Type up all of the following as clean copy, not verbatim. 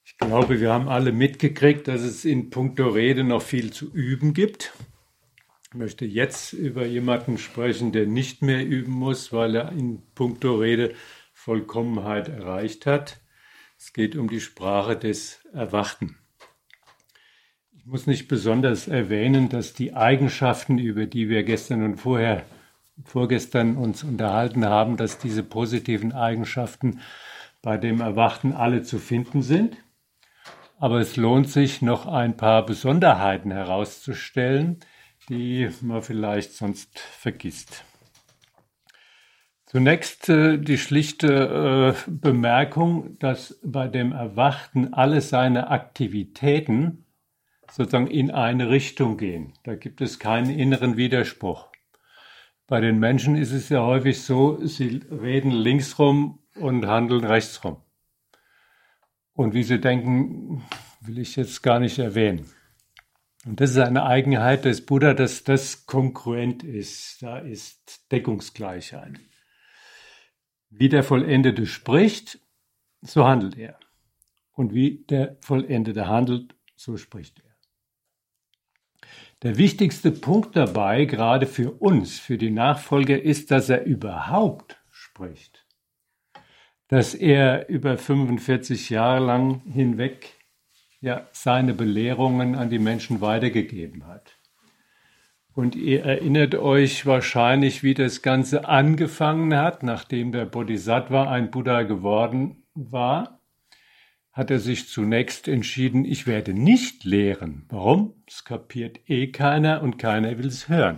Ich glaube, wir haben alle mitgekriegt, dass es in puncto Rede noch viel zu üben gibt. Ich möchte jetzt über jemanden sprechen, der nicht mehr üben muss, weil er in puncto Rede Vollkommenheit erreicht hat. Es geht um die Sprache des Erwachten. Ich muss nicht besonders erwähnen, dass die Eigenschaften, über die wir gestern und vorgestern uns unterhalten haben, dass diese positiven Eigenschaften bei dem Erwachten alle zu finden sind. Aber es lohnt sich, noch ein paar Besonderheiten herauszustellen, die man vielleicht sonst vergisst. Zunächst die schlichte Bemerkung, dass bei dem Erwachten alle seine Aktivitäten sozusagen in eine Richtung gehen. Da gibt es keinen inneren Widerspruch. Bei den Menschen ist es ja häufig so, sie reden linksrum und handeln rechtsrum. Und wie sie denken, will ich jetzt gar nicht erwähnen. Und das ist eine Eigenheit des Buddha, dass das kongruent ist. Da ist Deckungsgleichheit. Wie der Vollendete spricht, so handelt er. Und wie der Vollendete handelt, so spricht er. Der wichtigste Punkt dabei, gerade für uns, für die Nachfolger, ist, dass er überhaupt spricht. Dass er über 45 Jahre lang hinweg seine Belehrungen an die Menschen weitergegeben hat. Und ihr erinnert euch wahrscheinlich, wie das Ganze angefangen hat, nachdem der Bodhisattva ein Buddha geworden war, hat er sich zunächst entschieden, ich werde nicht lehren. Warum? Es kapiert keiner und keiner will es hören.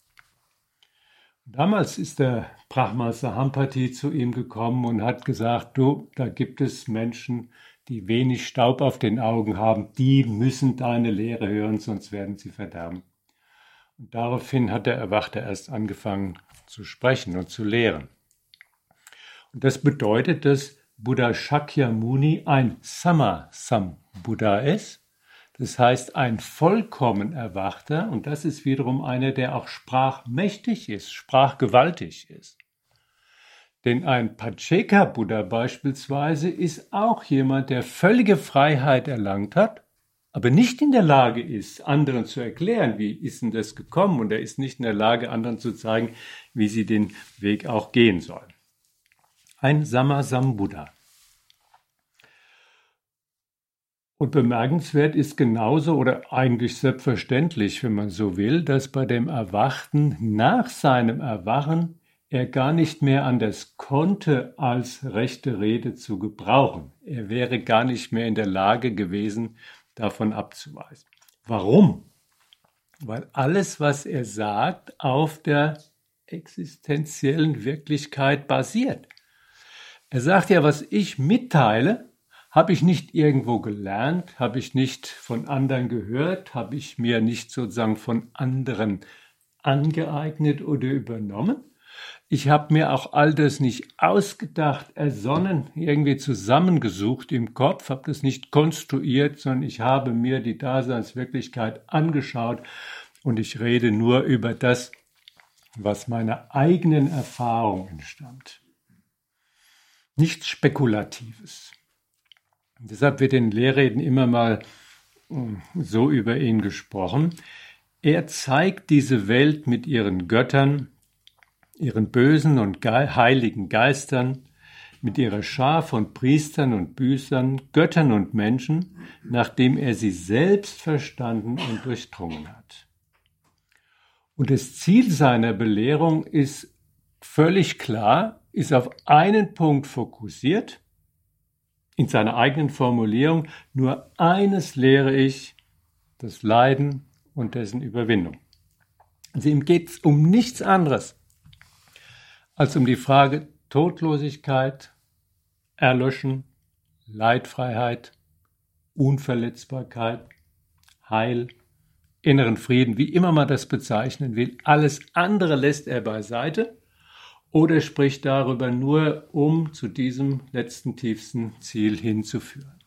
Damals ist der Brahma Sahampati zu ihm gekommen und hat gesagt, du, da gibt es Menschen, die wenig Staub auf den Augen haben, die müssen deine Lehre hören, sonst werden sie verderben. Und daraufhin hat der Erwachte erst angefangen zu sprechen und zu lehren. Und das bedeutet, dass Buddha Shakyamuni ein Sama-Sambuddha ist. Das heißt, ein vollkommen Erwachter, und das ist wiederum einer, der auch sprachmächtig ist, sprachgewaltig ist. Denn ein Pacceka-Buddha beispielsweise ist auch jemand, der völlige Freiheit erlangt hat, aber nicht in der Lage ist, anderen zu erklären, wie ist denn das gekommen, und er ist nicht in der Lage, anderen zu zeigen, wie sie den Weg auch gehen sollen. Ein Sama-Sambuddha. Und bemerkenswert ist genauso oder eigentlich selbstverständlich, wenn man so will, dass bei dem Erwachten nach seinem Erwachen er gar nicht mehr anders konnte, als rechte Rede zu gebrauchen. Er wäre gar nicht mehr in der Lage gewesen, davon abzuweisen. Warum? Weil alles, was er sagt, auf der existenziellen Wirklichkeit basiert. Er sagt ja, was ich mitteile, habe ich nicht irgendwo gelernt, habe ich nicht von anderen gehört, habe ich mir nicht sozusagen von anderen angeeignet oder übernommen. Ich habe mir auch all das nicht ausgedacht, ersonnen, irgendwie zusammengesucht im Kopf, habe das nicht konstruiert, sondern ich habe mir die Daseinswirklichkeit angeschaut und ich rede nur über das, was meiner eigenen Erfahrung entstammt. Nichts Spekulatives. Und deshalb wird in Lehrreden immer mal so über ihn gesprochen. Er zeigt diese Welt mit ihren Göttern, ihren bösen und heiligen Geistern, mit ihrer Schar von Priestern und Büßern, Göttern und Menschen, nachdem er sie selbst verstanden und durchdrungen hat. Und das Ziel seiner Belehrung ist völlig klar, ist auf einen Punkt fokussiert. In seiner eigenen Formulierung, nur eines lehre ich, das Leiden und dessen Überwindung. Also ihm geht es um nichts anderes als um die Frage Todlosigkeit, Erlöschen, Leidfreiheit, Unverletzbarkeit, Heil, inneren Frieden, wie immer man das bezeichnen will. Alles andere lässt er beiseite oder spricht darüber nur, um zu diesem letzten, tiefsten Ziel hinzuführen.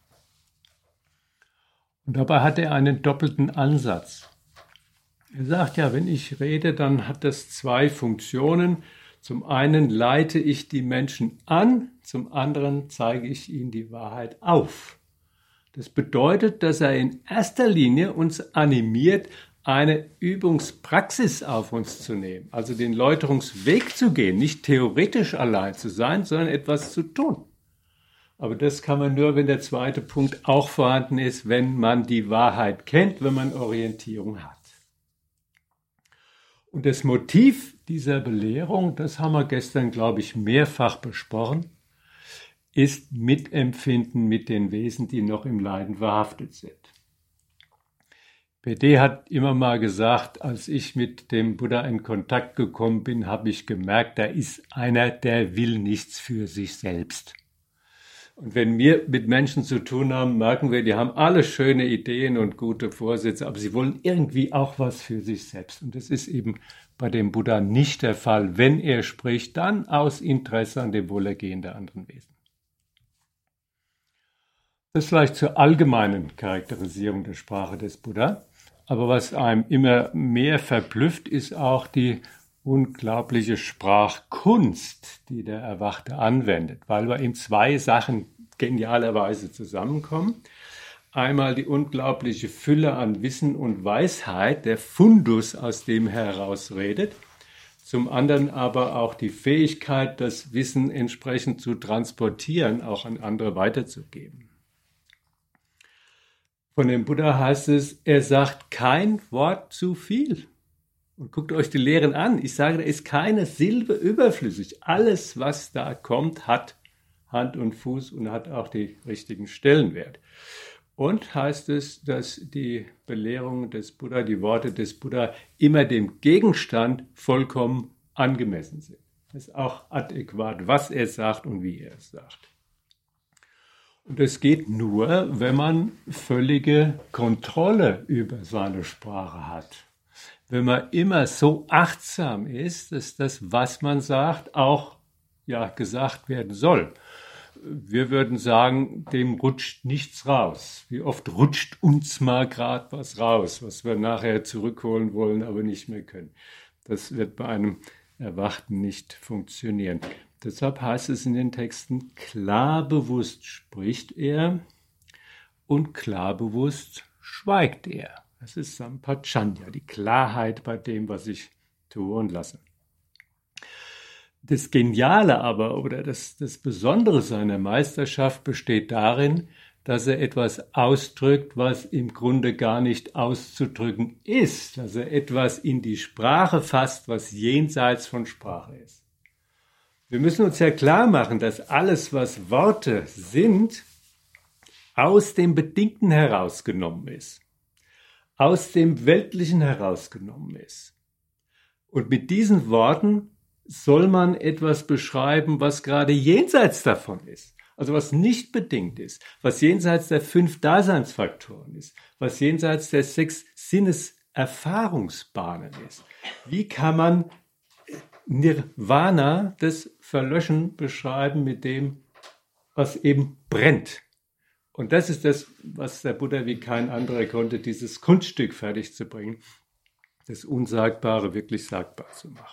Und dabei hat er einen doppelten Ansatz. Er sagt ja, wenn ich rede, dann hat das zwei Funktionen. Zum einen leite ich die Menschen an, zum anderen zeige ich ihnen die Wahrheit auf. Das bedeutet, dass er in erster Linie uns animiert, eine Übungspraxis auf uns zu nehmen, also den Läuterungsweg zu gehen, nicht theoretisch allein zu sein, sondern etwas zu tun. Aber das kann man nur, wenn der zweite Punkt auch vorhanden ist, wenn man die Wahrheit kennt, wenn man Orientierung hat. Und das Motiv dieser Belehrung, das haben wir gestern, glaube ich, mehrfach besprochen, ist Mitempfinden mit den Wesen, die noch im Leiden verhaftet sind. PD hat immer mal gesagt, als ich mit dem Buddha in Kontakt gekommen bin, habe ich gemerkt, da ist einer, der will nichts für sich selbst. Und wenn wir mit Menschen zu tun haben, merken wir, die haben alle schöne Ideen und gute Vorsätze, aber sie wollen irgendwie auch was für sich selbst. Und das ist eben bei dem Buddha nicht der Fall. Wenn er spricht, dann aus Interesse an dem Wohlergehen der anderen Wesen. Das vielleicht zur allgemeinen Charakterisierung der Sprache des Buddha. Aber was einem immer mehr verblüfft, ist auch die unglaubliche Sprachkunst, die der Erwachte anwendet, weil bei ihm zwei Sachen genialerweise zusammenkommen. Einmal die unglaubliche Fülle an Wissen und Weisheit, der Fundus, aus dem er herausredet. Zum anderen aber auch die Fähigkeit, das Wissen entsprechend zu transportieren, auch an andere weiterzugeben. Von dem Buddha heißt es, er sagt kein Wort zu viel. Und guckt euch die Lehren an. Ich sage, da ist keine Silbe überflüssig. Alles, was da kommt, hat Hand und Fuß und hat auch die richtigen Stellenwert. Und heißt es, dass die Belehrungen des Buddha, die Worte des Buddha immer dem Gegenstand vollkommen angemessen sind. Es ist auch adäquat, was er sagt und wie er es sagt. Und es geht nur, wenn man völlige Kontrolle über seine Sprache hat. Wenn man immer so achtsam ist, dass das, was man sagt, auch gesagt werden soll. Wir würden sagen, dem rutscht nichts raus. Wie oft rutscht uns mal gerade was raus, was wir nachher zurückholen wollen, aber nicht mehr können. Das wird bei einem Erwachten nicht funktionieren. Deshalb heißt es in den Texten, klar bewusst spricht er und klar bewusst schweigt er. Das ist Sampajanya, die Klarheit bei dem, was ich tue und lasse. Das Geniale aber oder das Besondere seiner Meisterschaft besteht darin, dass er etwas ausdrückt, was im Grunde gar nicht auszudrücken ist. Dass er etwas in die Sprache fasst, was jenseits von Sprache ist. Wir müssen uns ja klar machen, dass alles, was Worte sind, aus dem Bedingten herausgenommen ist. Aus dem Weltlichen herausgenommen ist. Und mit diesen Worten soll man etwas beschreiben, was gerade jenseits davon ist. Also was nicht bedingt ist, was jenseits der 5 Daseinsfaktoren ist, was jenseits der 6 Sinneserfahrungsbahnen ist. Wie kann man Nirvana, das Verlöschen, beschreiben mit dem, was eben brennt? Und das ist das, was der Buddha wie kein anderer konnte, dieses Kunststück fertig zu bringen, das Unsagbare wirklich sagbar zu machen.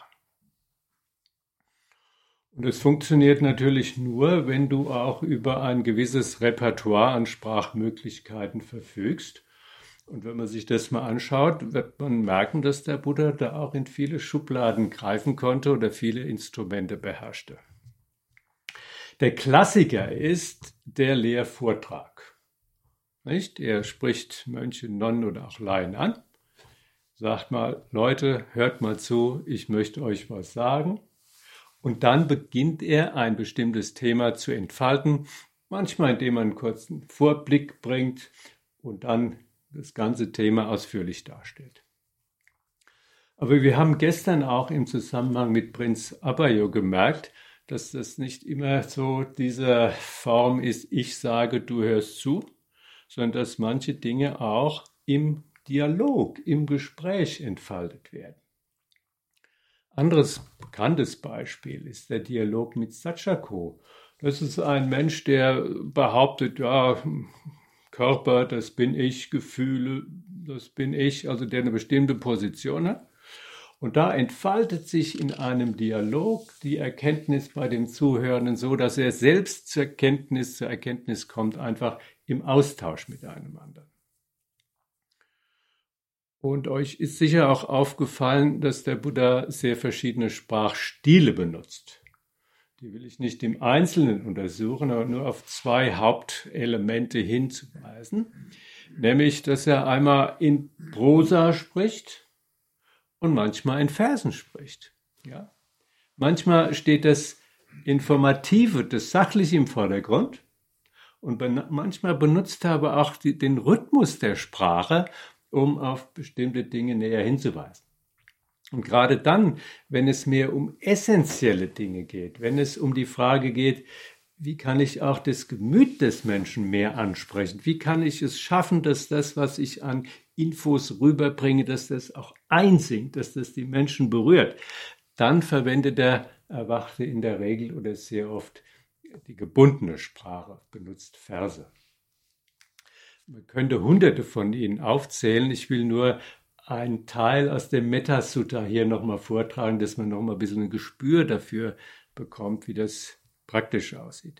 Und es funktioniert natürlich nur, wenn du auch über ein gewisses Repertoire an Sprachmöglichkeiten verfügst. Und wenn man sich das mal anschaut, wird man merken, dass der Buddha da auch in viele Schubladen greifen konnte oder viele Instrumente beherrschte. Der Klassiker ist der Lehrvortrag. Nicht? Er spricht Mönche, Nonnen oder auch Laien an, sagt mal, Leute, hört mal zu, ich möchte euch was sagen. Und dann beginnt er, ein bestimmtes Thema zu entfalten, manchmal indem man einen kurzen Vorblick bringt und dann das ganze Thema ausführlich darstellt. Aber wir haben gestern auch im Zusammenhang mit Prinz Abayo gemerkt, dass das nicht immer so diese Form ist, ich sage, du hörst zu, sondern dass manche Dinge auch im Dialog, im Gespräch entfaltet werden. Anderes bekanntes Beispiel ist der Dialog mit Satchako. Das ist ein Mensch, der behauptet, ja, Körper, das bin ich, Gefühle, das bin ich, also der eine bestimmte Position hat. Und da entfaltet sich in einem Dialog die Erkenntnis bei dem Zuhörenden so, dass er selbst zur Erkenntnis kommt, einfach im Austausch mit einem anderen. Und euch ist sicher auch aufgefallen, dass der Buddha sehr verschiedene Sprachstile benutzt. Die will ich nicht im Einzelnen untersuchen, aber nur auf zwei Hauptelemente hinzuweisen. Nämlich, dass er einmal in Prosa spricht und manchmal in Versen spricht. Ja? Manchmal steht das Informative, das Sachliche im Vordergrund und manchmal benutzt er aber auch den Rhythmus der Sprache, um auf bestimmte Dinge näher hinzuweisen. Und gerade dann, wenn es mehr um essentielle Dinge geht, wenn es um die Frage geht, wie kann ich auch das Gemüt des Menschen mehr ansprechen? Wie kann ich es schaffen, dass das, was ich an Infos rüberbringe, dass das auch einsinkt, dass das die Menschen berührt? Dann verwendet der Erwachte in der Regel oder sehr oft die gebundene Sprache, benutzt Verse. Man könnte Hunderte von ihnen aufzählen. Ich will nur einen Teil aus dem Metta-Sutta hier nochmal vortragen, dass man nochmal ein bisschen ein Gespür dafür bekommt, wie das praktisch aussieht.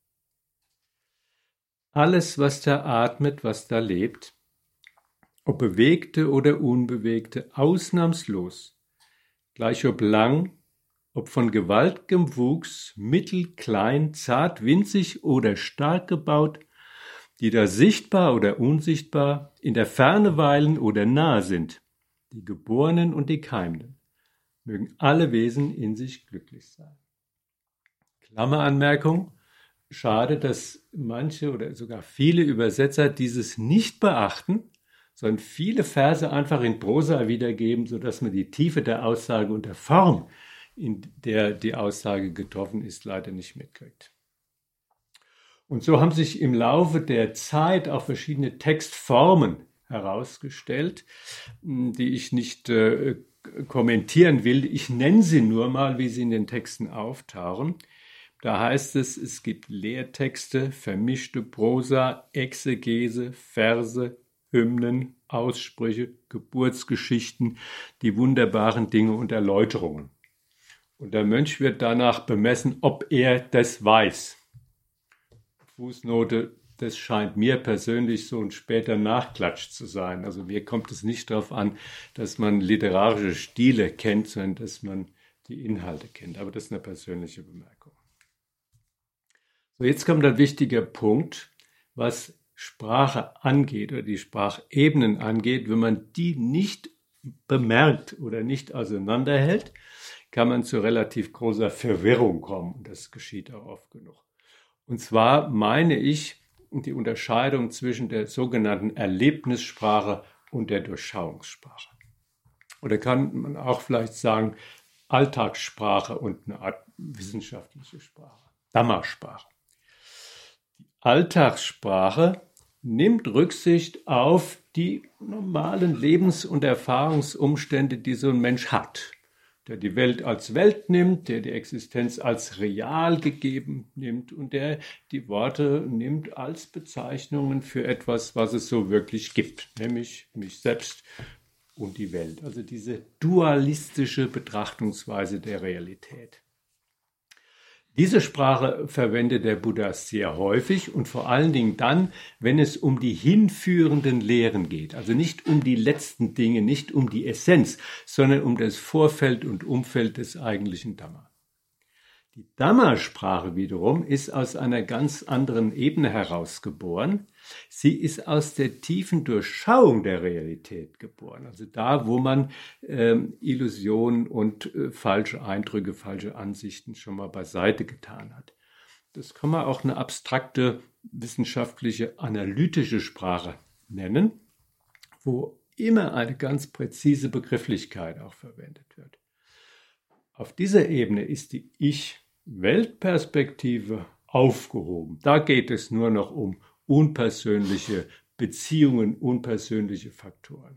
Alles, was da atmet, was da lebt, ob bewegte oder unbewegte, ausnahmslos, gleich ob lang, ob von gewaltigem Wuchs, mittel, klein, zart, winzig oder stark gebaut, die da sichtbar oder unsichtbar, in der Ferne weilen oder nahe sind, die Geborenen und die Keimenden, mögen alle Wesen in sich glücklich sein. Klammeranmerkung, schade, dass manche oder sogar viele Übersetzer dieses nicht beachten, sondern viele Verse einfach in Prosa wiedergeben, sodass man die Tiefe der Aussage und der Form, in der die Aussage getroffen ist, leider nicht mitkriegt. Und so haben sich im Laufe der Zeit auch verschiedene Textformen herausgestellt, die ich nicht kommentieren will. Ich nenne sie nur mal, wie sie in den Texten auftauchen. Da heißt es, es gibt Lehrtexte, vermischte Prosa, Exegese, Verse, Hymnen, Aussprüche, Geburtsgeschichten, die wunderbaren Dinge und Erläuterungen. Und der Mönch wird danach bemessen, ob er das weiß. Fußnote, das scheint mir persönlich so ein später Nachklatsch zu sein. Also mir kommt es nicht darauf an, dass man literarische Stile kennt, sondern dass man die Inhalte kennt. Aber das ist eine persönliche Bemerkung. So, jetzt kommt ein wichtiger Punkt, was Sprache angeht oder die Sprachebenen angeht. Wenn man die nicht bemerkt oder nicht auseinanderhält, kann man zu relativ großer Verwirrung kommen. Und das geschieht auch oft genug. Und zwar meine ich die Unterscheidung zwischen der sogenannten Erlebnissprache und der Durchschauungssprache. Oder kann man auch vielleicht sagen, Alltagssprache und eine Art wissenschaftliche Sprache, Dhamma-Sprache. Die Alltagssprache nimmt Rücksicht auf die normalen Lebens- und Erfahrungsumstände, die so ein Mensch hat. Der die Welt als Welt nimmt, der die Existenz als real gegeben nimmt und der die Worte nimmt als Bezeichnungen für etwas, was es so wirklich gibt, nämlich mich selbst und die Welt. Also diese dualistische Betrachtungsweise der Realität. Diese Sprache verwendet der Buddha sehr häufig und vor allen Dingen dann, wenn es um die hinführenden Lehren geht. Also nicht um die letzten Dinge, nicht um die Essenz, sondern um das Vorfeld und Umfeld des eigentlichen Dhamma. Die Dhamma-Sprache wiederum ist aus einer ganz anderen Ebene herausgeboren. Sie ist aus der tiefen Durchschauung der Realität geboren. Also da, wo man Illusionen und falsche Eindrücke, falsche Ansichten schon mal beiseite getan hat. Das kann man auch eine abstrakte, wissenschaftliche, analytische Sprache nennen, wo immer eine ganz präzise Begrifflichkeit auch verwendet wird. Auf dieser Ebene ist die Ich-Weltperspektive aufgehoben. Da geht es nur noch um unpersönliche Beziehungen, unpersönliche Faktoren.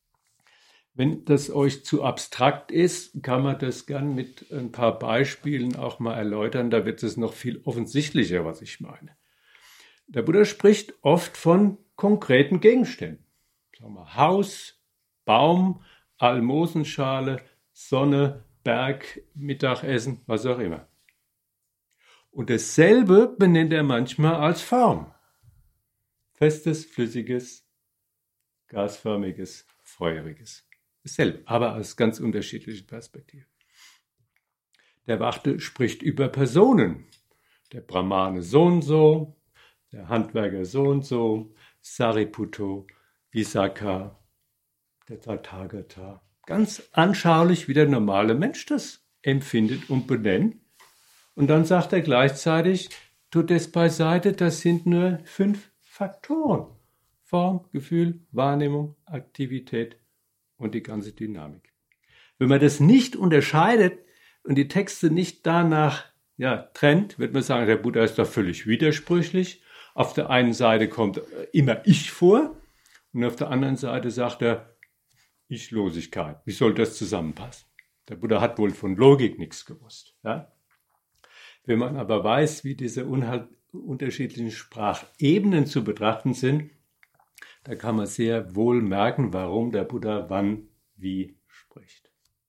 Wenn das euch zu abstrakt ist, kann man das gern mit ein paar Beispielen auch mal erläutern. Da wird es noch viel offensichtlicher, was ich meine. Der Buddha spricht oft von konkreten Gegenständen. Sagen wir Haus, Baum, Almosenschale, Sonne, Berg, Mittagessen, was auch immer. Und dasselbe benennt er manchmal als Form. Festes, flüssiges, gasförmiges, feuriges. Dasselbe, aber aus ganz unterschiedlichen Perspektiven. Der Erwachte spricht über Personen. Der Brahmane so und so, der Handwerker so und so, Sariputta, Visakha, der Tathagata. Ganz anschaulich, wie der normale Mensch das empfindet und benennt. Und dann sagt er gleichzeitig, tut es beiseite, das sind nur 5 Faktoren. Form, Gefühl, Wahrnehmung, Aktivität und die ganze Dynamik. Wenn man das nicht unterscheidet und die Texte nicht danach trennt, wird man sagen, der Buddha ist doch völlig widersprüchlich. Auf der einen Seite kommt immer Ich vor und auf der anderen Seite sagt er Ichlosigkeit. Wie soll das zusammenpassen? Der Buddha hat wohl von Logik nichts gewusst. Ja? Wenn man aber weiß, wie diese unterschiedlichen Sprachebenen zu betrachten sind, da kann man sehr wohl merken, warum der Buddha wann wie spricht.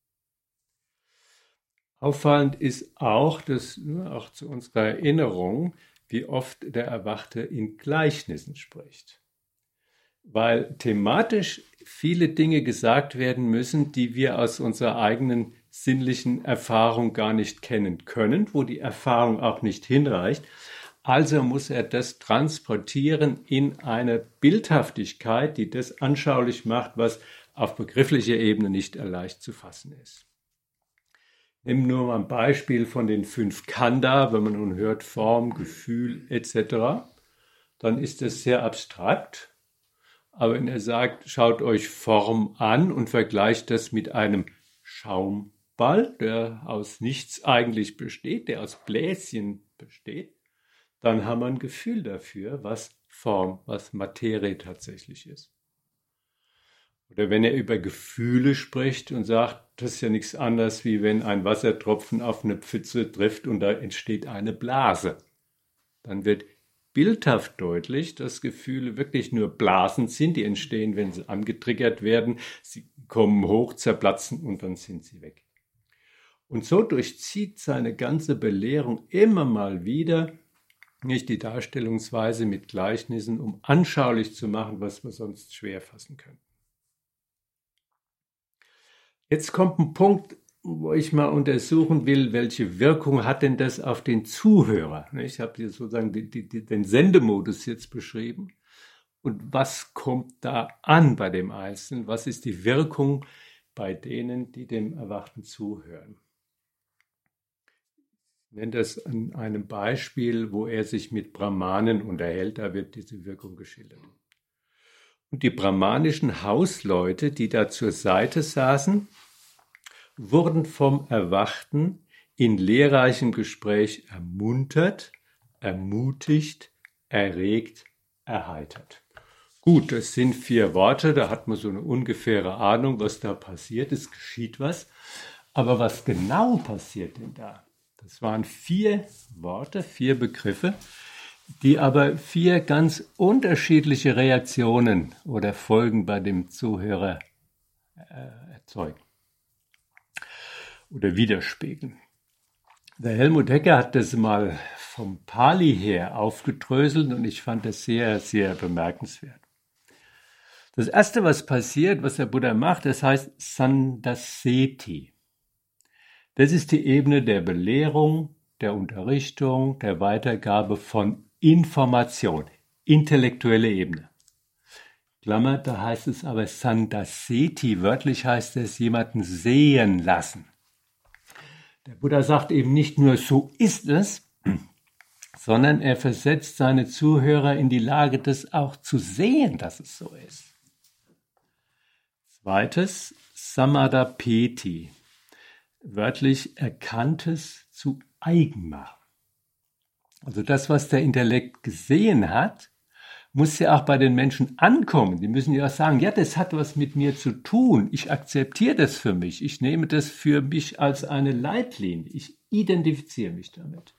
Auffallend ist auch, dass nur auch zu unserer Erinnerung, wie oft der Erwachte in Gleichnissen spricht. Weil thematisch viele Dinge gesagt werden müssen, die wir aus unserer eigenen sinnlichen Erfahrung gar nicht kennen können, wo die Erfahrung auch nicht hinreicht. Also muss er das transportieren in eine Bildhaftigkeit, die das anschaulich macht, was auf begrifflicher Ebene nicht leicht zu fassen ist. Nehmen wir nur mal ein Beispiel von den 5 Khandha, wenn man nun hört Form, Gefühl etc., dann ist das sehr abstrakt. Aber wenn er sagt, schaut euch Form an und vergleicht das mit einem Schaumball, der aus nichts eigentlich besteht, der aus Bläschen besteht, dann haben wir ein Gefühl dafür, was Form, was Materie tatsächlich ist. Oder wenn er über Gefühle spricht und sagt, das ist ja nichts anderes, wie wenn ein Wassertropfen auf eine Pfütze trifft und da entsteht eine Blase. Dann wird bildhaft deutlich, dass Gefühle wirklich nur Blasen sind, die entstehen, wenn sie angetriggert werden. Sie kommen hoch, zerplatzen und dann sind sie weg. Und so durchzieht seine ganze Belehrung immer mal wieder nicht die Darstellungsweise mit Gleichnissen, um anschaulich zu machen, was wir sonst schwer fassen können. Jetzt kommt ein Punkt, wo ich mal untersuchen will, welche Wirkung hat denn das auf den Zuhörer? Ich habe hier sozusagen den Sendemodus jetzt beschrieben. Und was kommt da an bei dem Einzelnen? Was ist die Wirkung bei denen, die dem Erwachten zuhören? Ich nenne das an einem Beispiel, wo er sich mit Brahmanen unterhält. Da wird diese Wirkung geschildert. Und die brahmanischen Hausleute, die da zur Seite saßen, wurden vom Erwachten in lehrreichem Gespräch ermuntert, ermutigt, erregt, erheitert. Gut, das sind 4 Worte, da hat man so eine ungefähre Ahnung, was da passiert, es geschieht was. Aber was genau passiert denn da? Das waren 4 Worte, 4 Begriffe, die aber 4 ganz unterschiedliche Reaktionen oder Folgen bei dem Zuhörer erzeugen oder widerspiegeln. Der Helmut Hecker hat das mal vom Pali her aufgedröselt und ich fand das sehr, sehr bemerkenswert. Das Erste, was passiert, was der Buddha macht, das heißt Sandaseti. Das ist die Ebene der Belehrung, der Unterrichtung, der Weitergabe von Information, intellektuelle Ebene. Klammer, da heißt es aber Sandaseti, wörtlich heißt es jemanden sehen lassen. Der Buddha sagt eben nicht nur, so ist es, sondern er versetzt seine Zuhörer in die Lage, das auch zu sehen, dass es so ist. Zweites, Samadapeti, wörtlich Erkanntes zu eigen machen. Also das, was der Intellekt gesehen hat, muss ja auch bei den Menschen ankommen. Die müssen ja auch sagen, ja, das hat was mit mir zu tun. Ich akzeptiere das für mich. Ich nehme das für mich als eine Leitlinie. Ich identifiziere mich damit.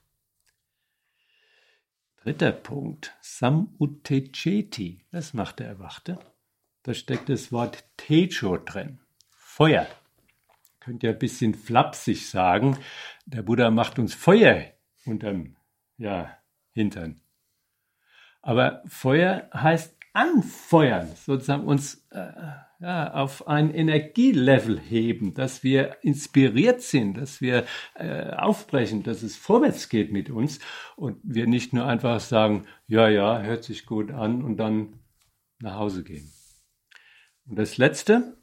Dritter Punkt, Samutecheti. Das macht der Erwachte. Da steckt das Wort Tejo drin. Feuer. könnt ja ein bisschen flapsig sagen, der Buddha macht uns Feuer unterm Hintern. Aber Feuer heißt anfeuern, sozusagen uns auf ein Energielevel heben, dass wir inspiriert sind, dass wir aufbrechen, dass es vorwärts geht mit uns und wir nicht nur einfach sagen, ja, hört sich gut an und dann nach Hause gehen. Und das Letzte,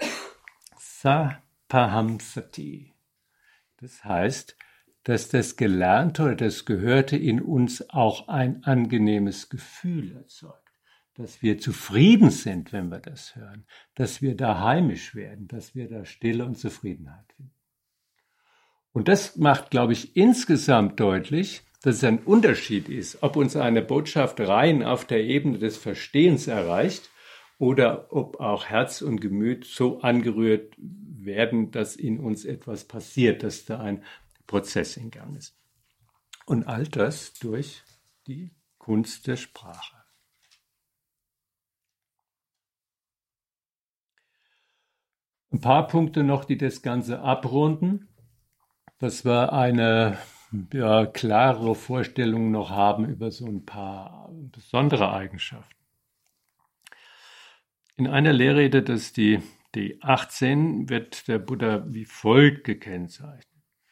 Sapahamsati. Das heißt, dass das Gelernte oder das Gehörte in uns auch ein angenehmes Gefühl erzeugt. Dass wir zufrieden sind, wenn wir das hören. Dass wir da heimisch werden, dass wir da Stille und Zufriedenheit finden. Und das macht, glaube ich, insgesamt deutlich, dass es ein Unterschied ist, ob uns eine Botschaft rein auf der Ebene des Verstehens erreicht oder ob auch Herz und Gemüt so angerührt werden, dass in uns etwas passiert, dass da ein Prozess in Gang ist. Und all das durch die Kunst der Sprache. Ein paar Punkte noch, die das Ganze abrunden, dass wir eine klarere Vorstellung noch haben über so ein paar besondere Eigenschaften. In einer Lehrrede, das ist die D18, wird der Buddha wie folgt gekennzeichnet.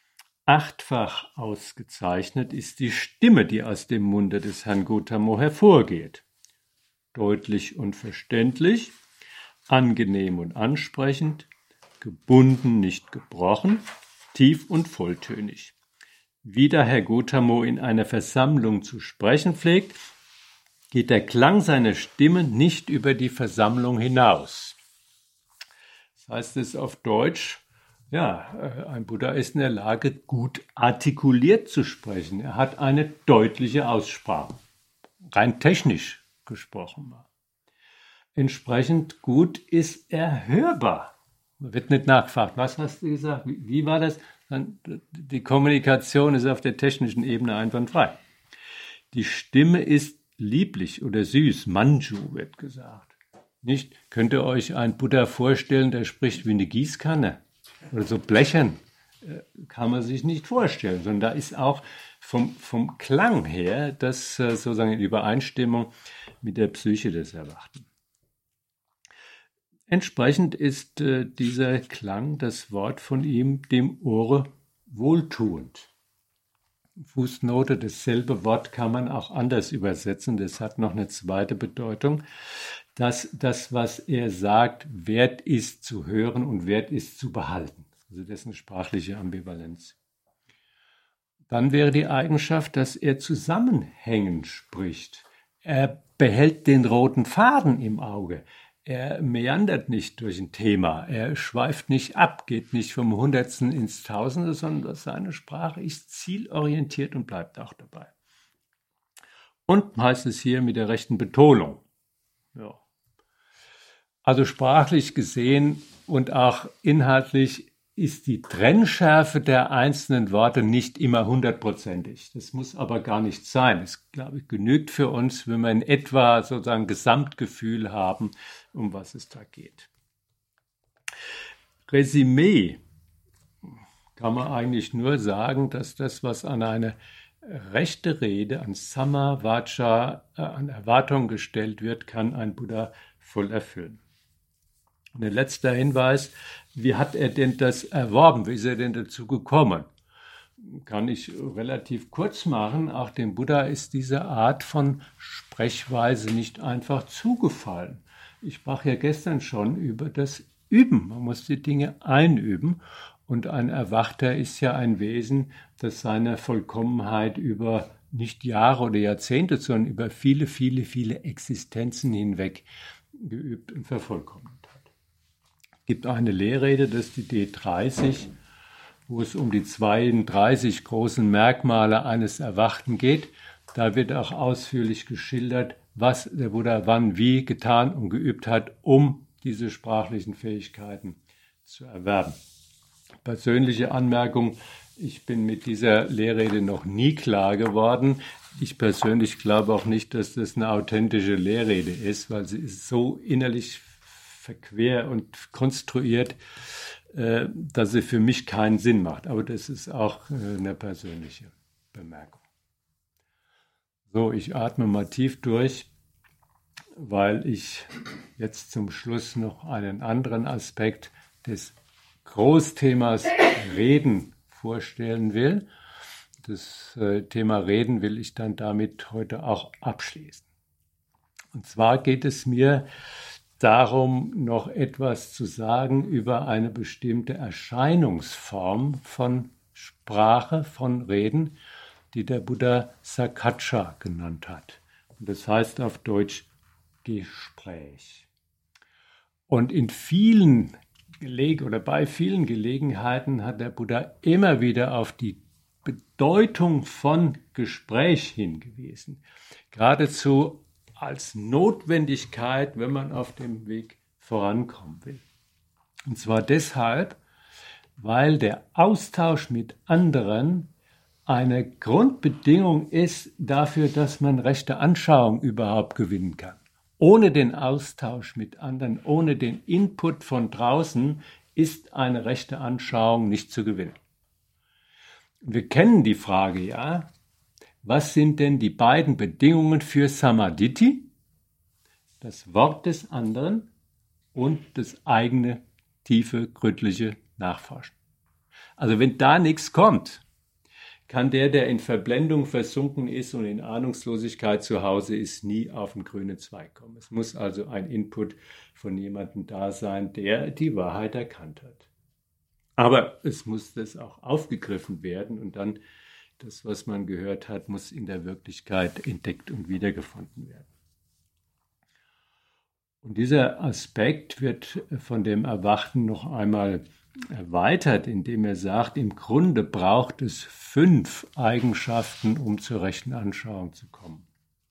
8-fach ausgezeichnet ist die Stimme, die aus dem Munde des Herrn Gotamo hervorgeht. Deutlich und verständlich, angenehm und ansprechend, gebunden, nicht gebrochen, tief und volltönig. Wie der Herr Gotamo in einer Versammlung zu sprechen pflegt, geht der Klang seiner Stimme nicht über die Versammlung hinaus. Das heißt es auf Deutsch, ein Buddha ist in der Lage, gut artikuliert zu sprechen. Er hat eine deutliche Aussprache, rein technisch gesprochen. Entsprechend gut ist er hörbar. Man wird nicht nachgefragt, was hast du gesagt, wie war das? Die Kommunikation ist auf der technischen Ebene einwandfrei. Die Stimme ist lieblich oder süß, Manju wird gesagt. Nicht? Könnt ihr euch einen Buddha vorstellen, der spricht wie eine Gießkanne? Oder so blechern, kann man sich nicht vorstellen, sondern da ist auch vom Klang her das sozusagen in Übereinstimmung mit der Psyche des Erwachten. Entsprechend ist dieser Klang, das Wort von ihm, dem Ohre wohltuend. Fußnote, dasselbe Wort kann man auch anders übersetzen, das hat noch eine zweite Bedeutung, dass das, was er sagt, wert ist zu hören und wert ist zu behalten. Also das ist eine sprachliche Ambivalenz. Dann wäre die Eigenschaft, dass er zusammenhängend spricht. Er behält den roten Faden im Auge. Er meandert nicht durch ein Thema. Er schweift nicht ab, geht nicht vom Hundertsten ins Tausende, sondern seine Sprache ist zielorientiert und bleibt auch dabei. Und heißt es hier mit der rechten Betonung. Ja. Also sprachlich gesehen und auch inhaltlich ist die Trennschärfe der einzelnen Worte nicht immer 100%ig. Das muss aber gar nicht sein. Es, glaube ich, genügt für uns, wenn wir in etwa sozusagen Gesamtgefühl haben, um was es da geht. Resümee kann man eigentlich nur sagen, dass das, was an eine rechte Rede, an Samma Vaca, an Erwartung gestellt wird, kann ein Buddha voll erfüllen. Und ein letzter Hinweis, wie hat er denn das erworben? Wie ist er denn dazu gekommen? Kann ich relativ kurz machen. Auch dem Buddha ist diese Art von Sprechweise nicht einfach zugefallen. Ich sprach ja gestern schon über das Üben. Man muss die Dinge einüben. Und ein Erwachter ist ja ein Wesen, das seine Vollkommenheit über nicht Jahre oder Jahrzehnte, sondern über viele, viele, viele Existenzen hinweg geübt und vervollkommnet hat. Es gibt auch eine Lehrrede, das ist die D30, wo es um die 32 großen Merkmale eines Erwachten geht. Da wird auch ausführlich geschildert, was der Buddha wann wie getan und geübt hat, um diese sprachlichen Fähigkeiten zu erwerben. Persönliche Anmerkung, ich bin mit dieser Lehrrede noch nie klar geworden. Ich persönlich glaube auch nicht, dass das eine authentische Lehrrede ist, weil sie ist so innerlich verquer und konstruiert, dass sie für mich keinen Sinn macht. Aber das ist auch eine persönliche Bemerkung. So, ich atme mal tief durch, weil ich jetzt zum Schluss noch einen anderen Aspekt des Großthemas Reden vorstellen will. Das Thema Reden will ich dann damit heute auch abschließen. Und zwar geht es mir darum, noch etwas zu sagen über eine bestimmte Erscheinungsform von Sprache, von Reden, die der Buddha Sakacha genannt hat. Und das heißt auf Deutsch Gespräch. Und bei vielen Gelegenheiten hat der Buddha immer wieder auf die Bedeutung von Gespräch hingewiesen. Geradezu als Notwendigkeit, wenn man auf dem Weg vorankommen will. Und zwar deshalb, weil der Austausch mit anderen eine Grundbedingung ist dafür, dass man rechte Anschauung überhaupt gewinnen kann. Ohne den Austausch mit anderen, ohne den Input von draußen ist eine rechte Anschauung nicht zu gewinnen. Wir kennen die Frage ja, was sind denn die beiden Bedingungen für Samadhi? Das Wort des anderen und das eigene tiefe, gründliche Nachforschen. Also wenn da nichts kommt, kann der in Verblendung versunken ist und in Ahnungslosigkeit zu Hause ist, nie auf den grünen Zweig kommen. Es muss also ein Input von jemandem da sein, der die Wahrheit erkannt hat. Aber es muss das auch aufgegriffen werden und dann das, was man gehört hat, muss in der Wirklichkeit entdeckt und wiedergefunden werden. Und dieser Aspekt wird von dem Erwachten noch einmal erweitert, indem er sagt, im Grunde braucht es 5 Eigenschaften, um zur rechten Anschauung zu kommen.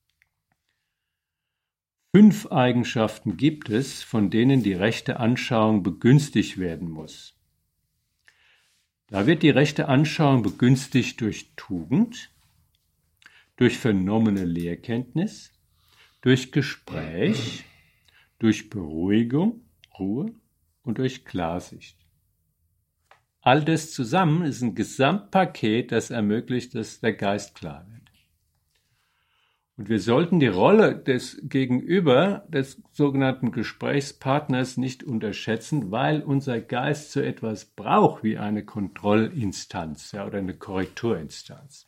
5 Eigenschaften gibt es, von denen die rechte Anschauung begünstigt werden muss. Da wird die rechte Anschauung begünstigt durch Tugend, durch vernommene Lehrkenntnis, durch Gespräch, durch Beruhigung, Ruhe und durch Klarsicht. All das zusammen ist ein Gesamtpaket, das ermöglicht, dass der Geist klar wird. Und wir sollten die Rolle des Gegenüber, des sogenannten Gesprächspartners, nicht unterschätzen, weil unser Geist so etwas braucht wie eine Kontrollinstanz oder eine Korrekturinstanz.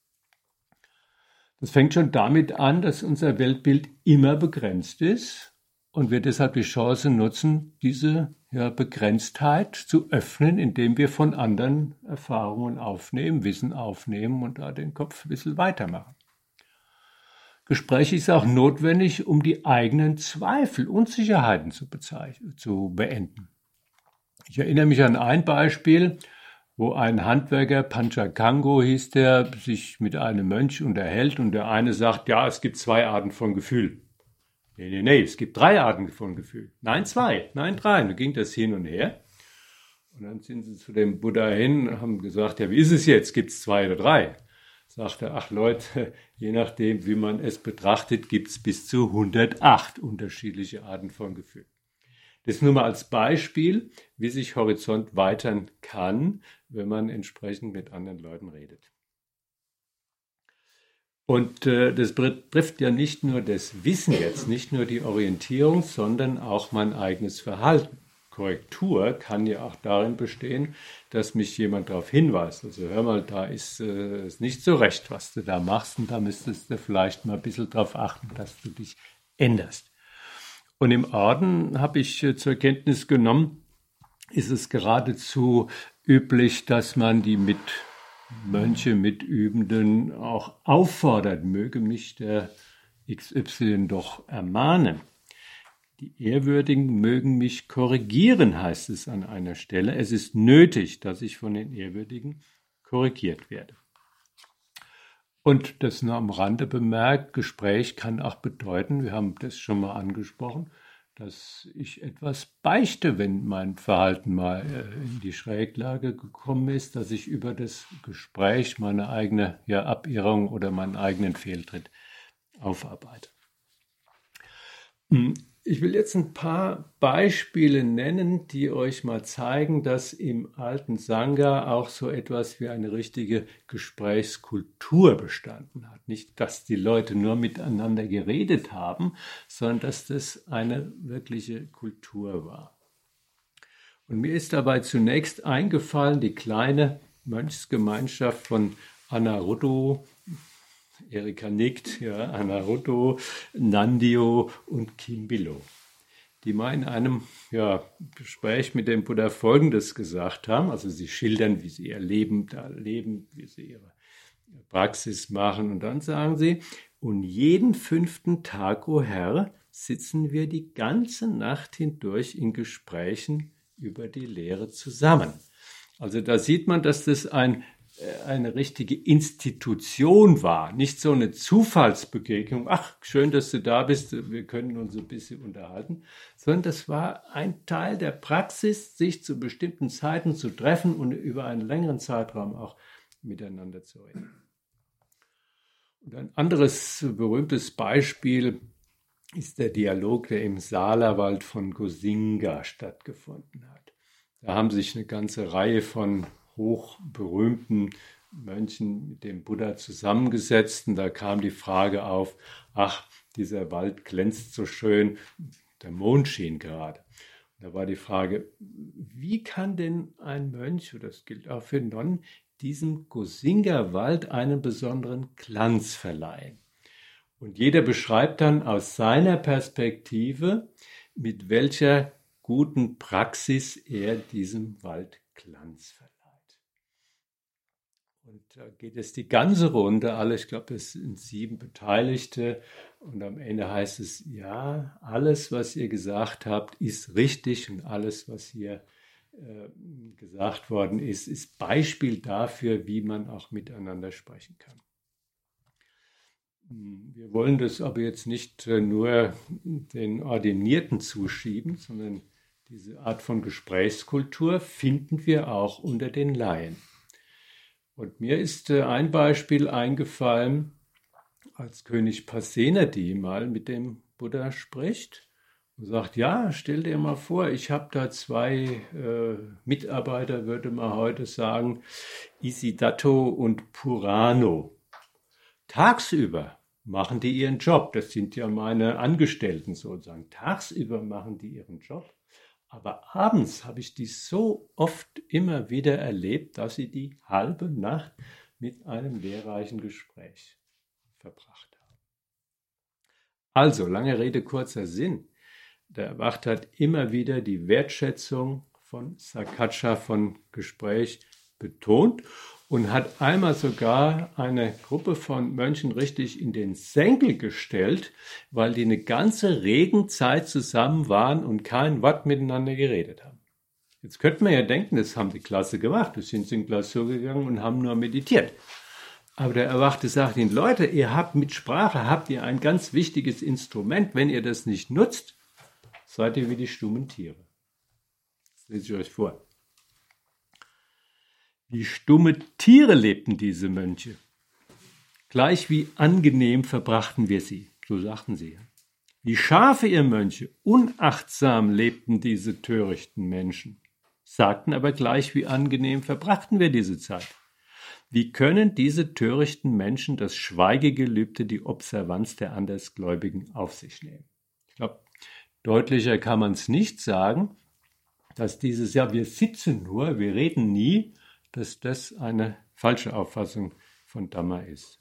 Das fängt schon damit an, dass unser Weltbild immer begrenzt ist und wir deshalb die Chance nutzen, diese Begrenztheit zu öffnen, indem wir von anderen Erfahrungen aufnehmen, Wissen aufnehmen und da den Kopf ein bisschen weitermachen. Gespräch ist auch notwendig, um die eigenen Zweifel, Unsicherheiten zu beenden. Ich erinnere mich an ein Beispiel, wo ein Handwerker, Panchakango hieß der, sich mit einem Mönch unterhält und der eine sagt, ja, es gibt 2 Arten von Gefühl. Nee, es gibt 3 Arten von Gefühl. Nein, 2, nein, 3. Und dann ging das hin und her. Und dann sind sie zu dem Buddha hin und haben gesagt, ja, wie ist es jetzt? Gibt es 2 oder 3? Sagt er, ach Leute, je nachdem, wie man es betrachtet, gibt es bis zu 108 unterschiedliche Arten von Gefühl. Das nur mal als Beispiel, wie sich Horizont weitern kann, wenn man entsprechend mit anderen Leuten redet. Und das betrifft ja nicht nur das Wissen jetzt, nicht nur die Orientierung, sondern auch mein eigenes Verhalten. Korrektur kann ja auch darin bestehen, dass mich jemand darauf hinweist. Also hör mal, da ist es nicht so recht, was du da machst und da müsstest du vielleicht mal ein bisschen darauf achten, dass du dich änderst. Und im Orden habe ich zur Kenntnis genommen, ist es geradezu üblich, dass man die Mönche, Mitübenden auch auffordert, möge mich der XY doch ermahnen. Die Ehrwürdigen mögen mich korrigieren, heißt es an einer Stelle. Es ist nötig, dass ich von den Ehrwürdigen korrigiert werde. Und das nur am Rande bemerkt, Gespräch kann auch bedeuten, wir haben das schon mal angesprochen, dass ich etwas beichte, wenn mein Verhalten mal in die Schräglage gekommen ist, dass ich über das Gespräch meine eigene Abirrung oder meinen eigenen Fehltritt aufarbeite. Ich will jetzt ein paar Beispiele nennen, die euch mal zeigen, dass im alten Sangha auch so etwas wie eine richtige Gesprächskultur bestanden hat. Nicht, dass die Leute nur miteinander geredet haben, sondern dass das eine wirkliche Kultur war. Und mir ist dabei zunächst eingefallen, die kleine Mönchsgemeinschaft von Anaruto. Erika nickt, ja, Anaruto, Nandio und Kimbilo, die mal in einem Gespräch mit dem Buddha Folgendes gesagt haben. Also sie schildern, wie sie ihr Leben da leben, wie sie ihre Praxis machen. Und dann sagen sie, und jeden 5. Tag, o Herr, sitzen wir die ganze Nacht hindurch in Gesprächen über die Lehre zusammen. Also da sieht man, dass das eine richtige Institution war, nicht so eine Zufallsbegegnung, ach, schön, dass du da bist, wir können uns ein bisschen unterhalten, sondern das war ein Teil der Praxis, sich zu bestimmten Zeiten zu treffen und über einen längeren Zeitraum auch miteinander zu reden. Und ein anderes berühmtes Beispiel ist der Dialog, der im Salerwald von Gosinga stattgefunden hat. Da haben sich eine ganze Reihe von hochberühmten Mönchen mit dem Buddha zusammengesetzt und da kam die Frage auf, ach, dieser Wald glänzt so schön, der Mond schien gerade. Und da war die Frage, wie kann denn ein Mönch, oder das gilt auch für Nonnen, diesem Gosinga-Wald einen besonderen Glanz verleihen? Und jeder beschreibt dann aus seiner Perspektive, mit welcher guten Praxis er diesem Wald Glanz verleiht. Und da geht es die ganze Runde, alle, ich glaube, es sind 7 Beteiligte. Und am Ende heißt es, ja, alles, was ihr gesagt habt, ist richtig und alles, was hier gesagt worden ist, ist Beispiel dafür, wie man auch miteinander sprechen kann. Wir wollen das aber jetzt nicht nur den Ordinierten zuschieben, sondern diese Art von Gesprächskultur finden wir auch unter den Laien. Und mir ist ein Beispiel eingefallen, als König Pasenadi mal mit dem Buddha spricht und sagt, ja, stell dir mal vor, ich habe da 2 Mitarbeiter, würde man heute sagen, Isidato und Purano. Tagsüber machen die ihren Job, das sind ja meine Angestellten sozusagen, tagsüber machen die ihren Job. Aber abends habe ich die so oft immer wieder erlebt, dass sie die halbe Nacht mit einem lehrreichen Gespräch verbracht haben. Also, lange Rede, kurzer Sinn. Der Erwachte hat immer wieder die Wertschätzung von Sakacha, von Gespräch betont und hat einmal sogar eine Gruppe von Mönchen richtig in den Senkel gestellt, weil die eine ganze Regenzeit zusammen waren und kein Wort miteinander geredet haben. Jetzt könnte man ja denken, das haben die klasse gemacht, das sind sie in Klausur gegangen und haben nur meditiert. Aber der Erwachte sagt ihnen, Leute, ihr habt mit Sprache, habt ihr ein ganz wichtiges Instrument, wenn ihr das nicht nutzt, seid ihr wie die stummen Tiere. Das lese ich euch vor. Wie stumme Tiere lebten diese Mönche. Gleich wie angenehm verbrachten wir sie, so sagten sie. Wie Schafe, ihr Mönche, unachtsam lebten diese törichten Menschen, sagten aber gleich wie angenehm verbrachten wir diese Zeit. Wie können diese törichten Menschen das Schweigegelübde, die Observanz der Andersgläubigen auf sich nehmen? Ich glaube, deutlicher kann man es nicht sagen, dass dieses, ja, wir sitzen nur, wir reden nie, dass das eine falsche Auffassung von Dhamma ist.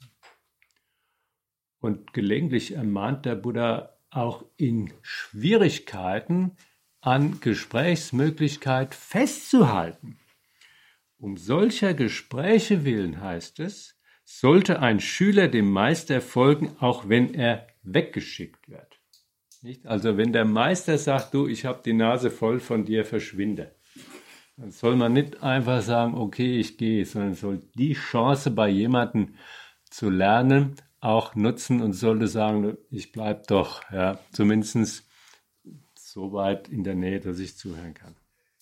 Und gelegentlich ermahnt der Buddha auch in Schwierigkeiten an Gesprächsmöglichkeit festzuhalten. Um solcher Gespräche willen, heißt es, sollte ein Schüler dem Meister folgen, auch wenn er weggeschickt wird. Nicht? Also wenn der Meister sagt, du, ich habe die Nase voll von dir, verschwinde. Dann soll man nicht einfach sagen, okay, ich gehe, sondern soll die Chance bei jemandem zu lernen auch nutzen und sollte sagen, ich bleibe doch, ja, zumindest so weit in der Nähe, dass ich zuhören kann.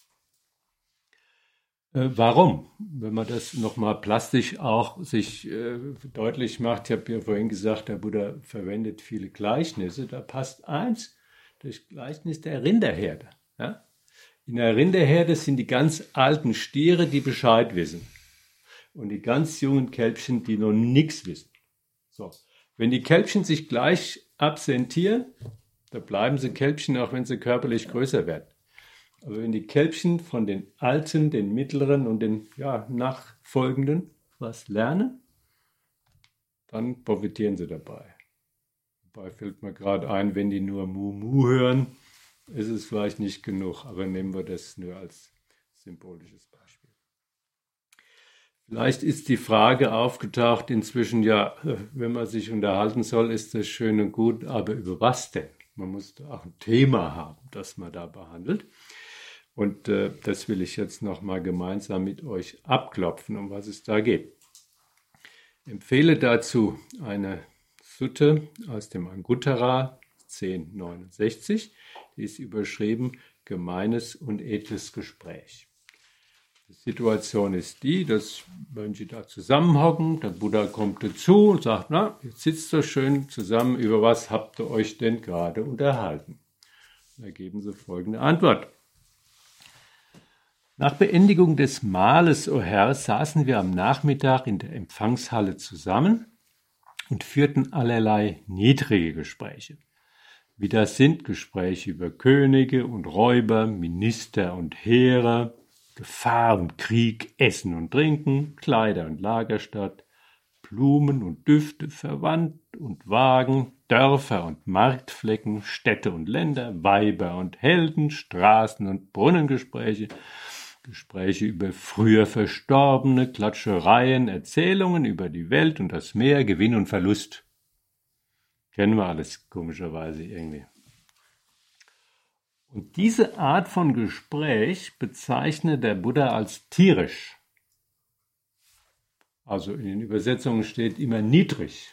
Warum? Wenn man das nochmal plastisch auch sich deutlich macht, ich habe ja vorhin gesagt, der Buddha verwendet viele Gleichnisse, da passt eins, das Gleichnis der Rinderherde. Ja? In der Rinderherde sind die ganz alten Stiere, die Bescheid wissen. Und die ganz jungen Kälbchen, die noch nichts wissen. So. Wenn die Kälbchen sich gleich absentieren, dann bleiben sie Kälbchen, auch wenn sie körperlich größer werden. Aber wenn die Kälbchen von den Alten, den Mittleren und den Nachfolgenden was lernen, dann profitieren sie dabei. Dabei fällt mir gerade ein, wenn die nur Mu hören, ist es vielleicht nicht genug, aber nehmen wir das nur als symbolisches Beispiel. Vielleicht ist die Frage aufgetaucht inzwischen, wenn man sich unterhalten soll, ist das schön und gut, aber über was denn? Man muss da auch ein Thema haben, das man da behandelt. Und das will ich jetzt nochmal gemeinsam mit euch abklopfen, um was es da geht. Ich empfehle dazu eine Sutte aus dem Anguttara 1069, die ist überschrieben Gemeines und edles Gespräch. Die Situation ist die, dass Mönche da zusammenhocken, der Buddha kommt dazu und sagt, na, jetzt sitzt ihr schön zusammen, über was habt ihr euch denn gerade unterhalten? Da geben sie folgende Antwort. Nach Beendigung des Mahles, o Herr, saßen wir am Nachmittag in der Empfangshalle zusammen und führten allerlei niedrige Gespräche. Wie das sind Gespräche über Könige und Räuber, Minister und Heere, Gefahr und Krieg, Essen und Trinken, Kleider und Lagerstatt, Blumen und Düfte, Verwandt und Wagen, Dörfer und Marktflecken, Städte und Länder, Weiber und Helden, Straßen und Brunnengespräche, Gespräche über früher Verstorbene, Klatschereien, Erzählungen über die Welt und das Meer, Gewinn und Verlust. Kennen wir alles komischerweise irgendwie. Und diese Art von Gespräch bezeichnet der Buddha als tierisch. Also in den Übersetzungen steht immer niedrig.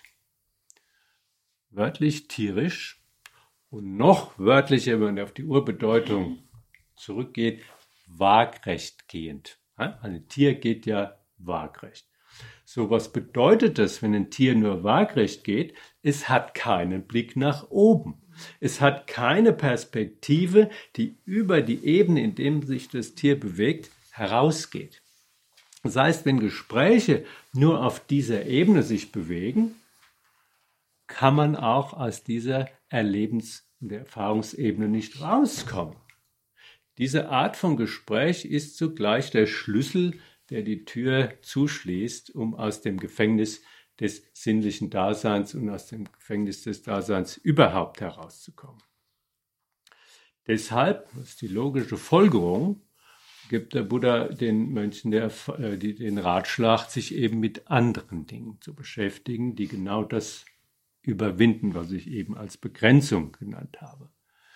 Wörtlich tierisch und noch wörtlicher, wenn man auf die Urbedeutung zurückgeht, waagrecht gehend. Ein Tier geht ja waagrecht. So, was bedeutet das, wenn ein Tier nur waagrecht geht? Es hat keinen Blick nach oben. Es hat keine Perspektive, die über die Ebene, in der sich das Tier bewegt, herausgeht. Das heißt, wenn Gespräche nur auf dieser Ebene sich bewegen, kann man auch aus dieser Erlebens- und Erfahrungsebene nicht rauskommen. Diese Art von Gespräch ist zugleich der Schlüssel, der die Tür zuschließt, um aus dem Gefängnis des sinnlichen Daseins und aus dem Gefängnis des Daseins überhaupt herauszukommen. Deshalb, das ist die logische Folgerung, gibt der Buddha den Mönchen den Ratschlag, sich eben mit anderen Dingen zu beschäftigen, die genau das überwinden, was ich eben als Begrenzung genannt habe.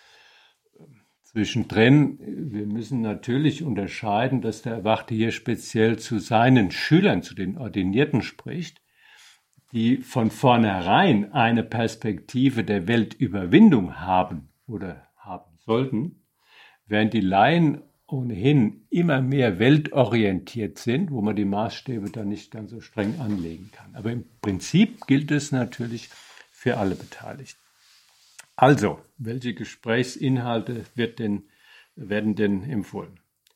Zwischendrin, wir müssen natürlich unterscheiden, dass der Erwachte hier speziell zu seinen Schülern, zu den Ordinierten spricht, die von vornherein eine Perspektive der Weltüberwindung haben oder haben sollten, während die Laien ohnehin immer mehr weltorientiert sind, wo man die Maßstäbe dann nicht ganz so streng anlegen kann. Aber im Prinzip gilt es natürlich für alle Beteiligten. Also, welche Gesprächsinhalte werden denn empfohlen?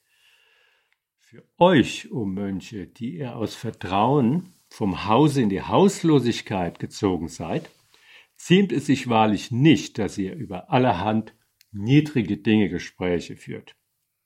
Für euch, o Mönche, die ihr aus Vertrauen vom Hause in die Hauslosigkeit gezogen seid, ziemt es sich wahrlich nicht, dass ihr über allerhand niedrige Dinge Gespräche führt.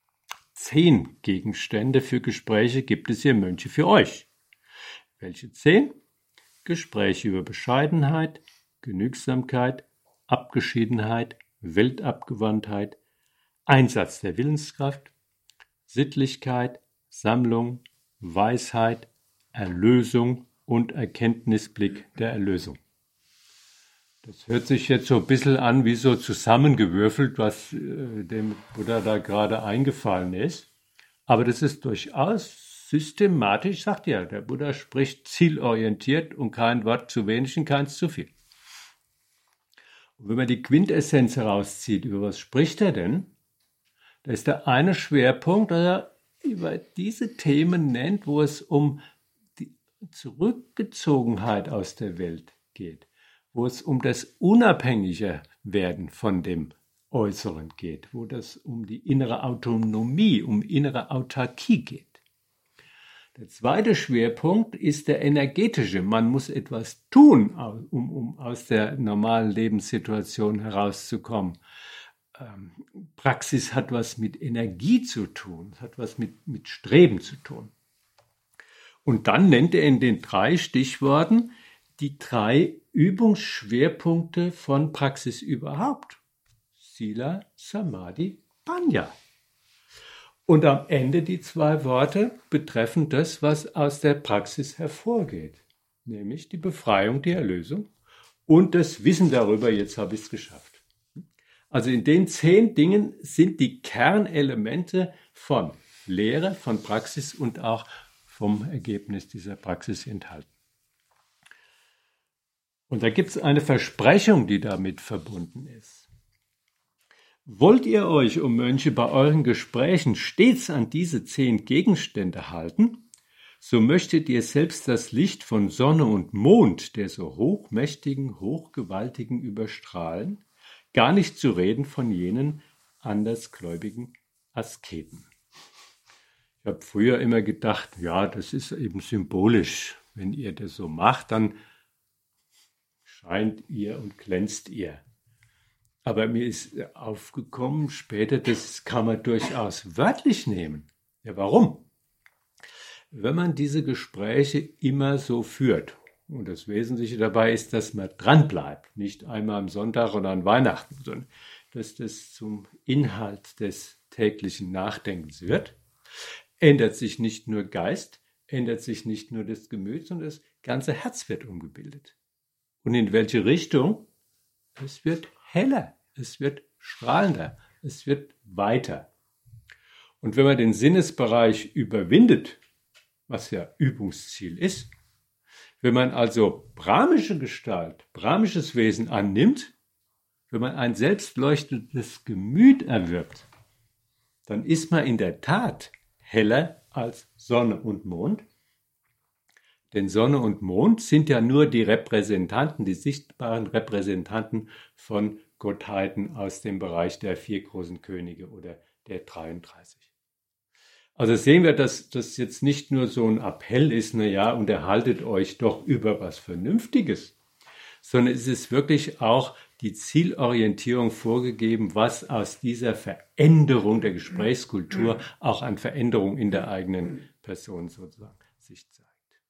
10 Gegenstände für Gespräche gibt es, ihr Mönche, für euch. Welche 10? Gespräche über Bescheidenheit, Genügsamkeit, Abgeschiedenheit, Weltabgewandtheit, Einsatz der Willenskraft, Sittlichkeit, Sammlung, Weisheit, Erlösung und Erkenntnisblick der Erlösung. Das hört sich jetzt so ein bisschen an wie so zusammengewürfelt, was dem Buddha da gerade eingefallen ist. Aber das ist durchaus systematisch, sagt ja, der Buddha spricht zielorientiert und kein Wort zu wenig und keins zu viel. Und wenn man die Quintessenz herauszieht, über was spricht er denn? Da ist der eine Schwerpunkt, dass er über diese Themen nennt, wo es um die Zurückgezogenheit aus der Welt geht, wo es um das Unabhängigerwerden von dem Äußeren geht, wo das um die innere Autonomie, um innere Autarkie geht. Der zweite Schwerpunkt ist der energetische. Man muss etwas tun, um aus der normalen Lebenssituation herauszukommen. Praxis hat was mit Energie zu tun, hat was mit Streben zu tun. Und dann nennt er in den 3 Stichworten die 3 Übungsschwerpunkte von Praxis überhaupt. Sila, Samadhi, Panya. Und am Ende die 2 Worte betreffen das, was aus der Praxis hervorgeht, nämlich die Befreiung, die Erlösung und das Wissen darüber, jetzt habe ich es geschafft. Also in den 10 Dingen sind die Kernelemente von Lehre, von Praxis und auch vom Ergebnis dieser Praxis enthalten. Und da gibt es eine Versprechung, die damit verbunden ist. Wollt ihr euch, o Mönche, bei euren Gesprächen stets an diese 10 Gegenstände halten, so möchtet ihr selbst das Licht von Sonne und Mond, der so hochmächtigen, hochgewaltigen überstrahlen, gar nicht zu reden von jenen andersgläubigen Asketen. Ich habe früher immer gedacht, ja, das ist eben symbolisch. Wenn ihr das so macht, dann scheint ihr und glänzt ihr. Aber mir ist aufgekommen später, das kann man durchaus wörtlich nehmen. Ja, warum? Wenn man diese Gespräche immer so führt, und das Wesentliche dabei ist, dass man dranbleibt, nicht einmal am Sonntag oder an Weihnachten, sondern dass das zum Inhalt des täglichen Nachdenkens wird, ändert sich nicht nur Geist, ändert sich nicht nur das Gemüt, sondern das ganze Herz wird umgebildet. Und in welche Richtung? Es wird heller, es wird strahlender, es wird weiter. Und wenn man den Sinnesbereich überwindet, was ja Übungsziel ist, wenn man also brahmische Gestalt, brahmisches Wesen annimmt, wenn man ein selbstleuchtendes Gemüt erwirbt, dann ist man in der Tat heller als Sonne und Mond. Denn Sonne und Mond sind ja nur die Repräsentanten, die sichtbaren Repräsentanten von Gottheiten aus dem Bereich der 4 großen Könige oder der 33. Also sehen wir, dass das jetzt nicht nur so ein Appell ist, naja, unterhaltet euch doch über was Vernünftiges, sondern es ist wirklich auch die Zielorientierung vorgegeben, was aus dieser Veränderung der Gesprächskultur auch an Veränderung in der eigenen Person sozusagen sich zeigt.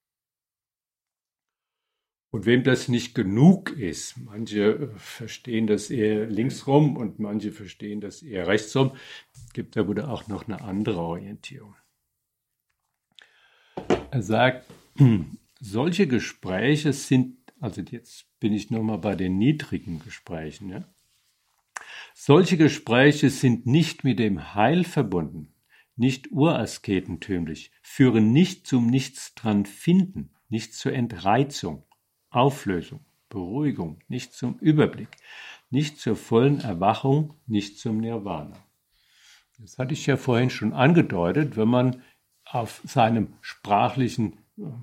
Und wem das nicht genug ist, manche verstehen das eher linksrum und manche verstehen das eher rechtsrum, gibt da wohl auch noch eine andere Orientierung. Er sagt, solche Gespräche sind, also jetzt bin ich nochmal bei den niedrigen Gesprächen, ja? Solche Gespräche sind nicht mit dem Heil verbunden, nicht urasketentümlich, führen nicht zum Nichts dran finden, nicht zur Entreizung, Auflösung, Beruhigung, nicht zum Überblick, nicht zur vollen Erwachung, nicht zum Nirvana. Das hatte ich ja vorhin schon angedeutet, wenn man auf seiner sprachlichen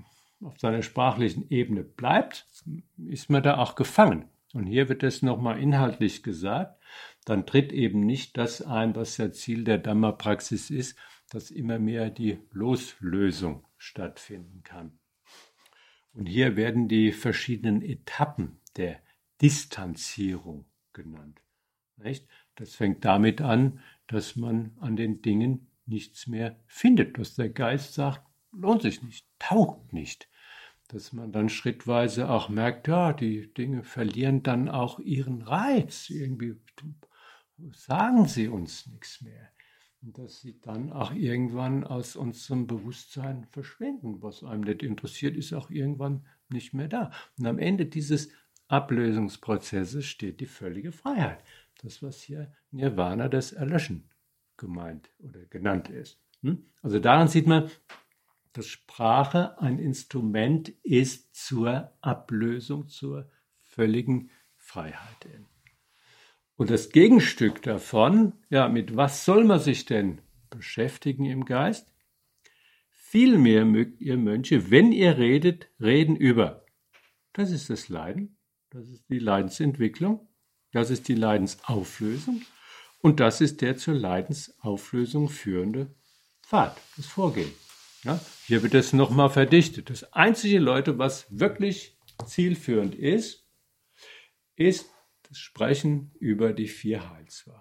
Ebene bleibt, ist man da auch gefangen. Und hier wird das nochmal inhaltlich gesagt, dann tritt eben nicht das ein, was ja Ziel der Dhamma-Praxis ist, dass immer mehr die Loslösung stattfinden kann. Und hier werden die verschiedenen Etappen der Distanzierung genannt. Nicht? Das fängt damit an, dass man an den Dingen nichts mehr findet, dass der Geist sagt, lohnt sich nicht, taugt nicht. Dass man dann schrittweise auch merkt, ja, die Dinge verlieren dann auch ihren Reiz. Irgendwie sagen sie uns nichts mehr. Und dass sie dann auch irgendwann aus unserem Bewusstsein verschwinden. Was einem nicht interessiert, ist auch irgendwann nicht mehr da. Und am Ende dieses Ablösungsprozesses steht die völlige Freiheit. Das, was hier Nirvana, das Erlöschen gemeint oder genannt ist. Also daran sieht man, dass Sprache ein Instrument ist zur Ablösung, zur völligen Freiheit. Und das Gegenstück davon, ja, mit was soll man sich denn beschäftigen im Geist? Vielmehr mögt ihr Mönche, wenn ihr redet, reden über. Das ist das Leiden, das ist die Leidensentwicklung, das ist die Leidensauflösung Und das ist der zur Leidensauflösung führende Pfad, das Vorgehen. Ja, hier wird es nochmal verdichtet. Das einzige, Leute, was wirklich zielführend ist das Sprechen über die 4 Heilswahrheiten.